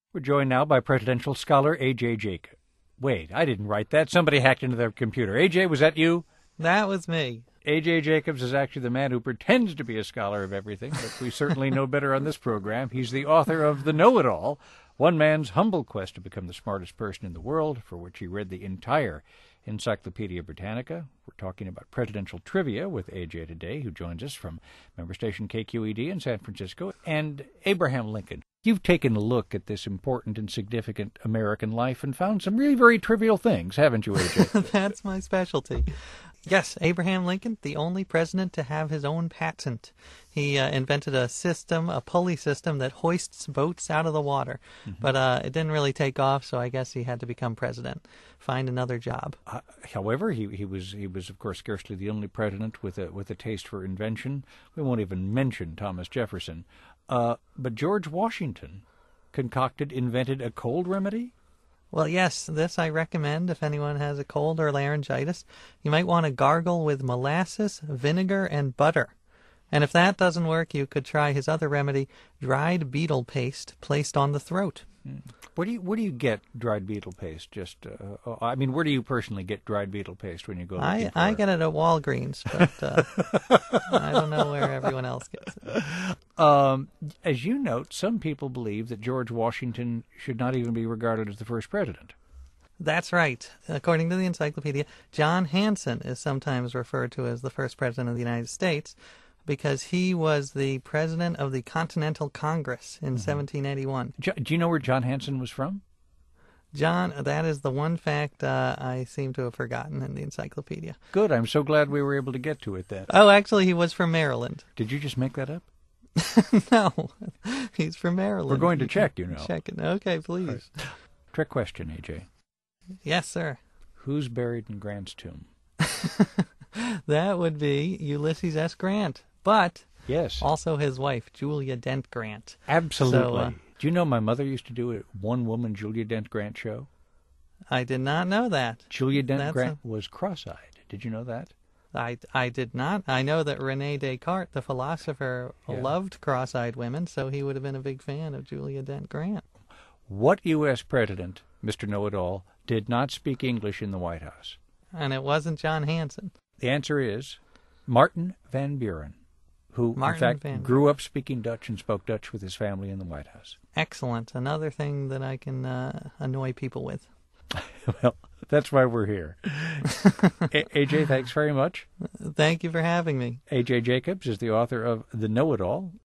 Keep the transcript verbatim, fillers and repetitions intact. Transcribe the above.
We're joined now by presidential scholar A J Jacob. Wait, I didn't write that. Somebody hacked into their computer. A J, was that you? That was me. A J Jacobs is actually the man who pretends to be a scholar of everything, but we certainly know better on this program. He's the author of The Know-It-All, One Man's Humble Quest to Become the Smartest Person in the World, for which he read the entire Encyclopedia Britannica. We're talking about presidential trivia with A J today, who joins us from member station K Q E D in San Francisco, and Abraham Lincoln. You've taken a look at this important and significant American life and found some really very trivial things, haven't you, A J? That's my specialty. Yes, Abraham Lincoln, the only president to have his own patent. He uh, invented a system, a pulley system that hoists boats out of the water. Mm-hmm. But uh, it didn't really take off, so I guess he had to become president, find another job. Uh, however, he, he was, he was of course, scarcely the only president with a, with a taste for invention. We won't even mention Thomas Jefferson. Uh, but George Washington concocted, invented a cold remedy? Well, yes, this I recommend if anyone has a cold or laryngitis. You might want to gargle with molasses, vinegar, and butter. And if that doesn't work, you could try his other remedy, dried beetle paste placed on the throat. Hmm. Where do you where do you get dried beetle paste? Just uh, I mean, where do you personally get dried beetle paste when you go? I I get it at Walgreens, but uh, I don't know where everyone else gets it. Um, as you note, some people believe that George Washington should not even be regarded as the first president. That's right. According to the encyclopedia, John Hanson is sometimes referred to as the first president of the United States, because he was the president of the Continental Congress in mm-hmm. seventeen eighty-one. Do you know where John Hanson was from? John, that is the one fact uh, I seem to have forgotten in the encyclopedia. Good. I'm so glad we were able to get to it then. Oh, actually, he was from Maryland. Did you just make that up? No, he's from Maryland. We're going to you check, you know. Check it. Okay, please. Right. Trick question, A J. Yes, sir. Who's buried in Grant's tomb? That would be Ulysses S. Grant. But yes, also his wife, Julia Dent Grant. Absolutely. So, uh, do you know my mother used to do a one-woman Julia Dent Grant show? I did not know that. Julia Dent That's Grant a... was cross-eyed. Did you know that? I, I did not. I know that Rene Descartes, the philosopher, yeah. loved cross-eyed women, so he would have been a big fan of Julia Dent Grant. What U S president, Mister Know-It-All, did not speak English in the White House? And it wasn't John Hanson. The answer is Martin Van Buren, who, Martin in fact, Van grew up speaking Dutch and spoke Dutch with his family in the White House. Excellent. Another thing that I can uh, annoy people with. Well, that's why we're here. A J, thanks very much. Thank you for having me. A J Jacobs is the author of The Know-It-All,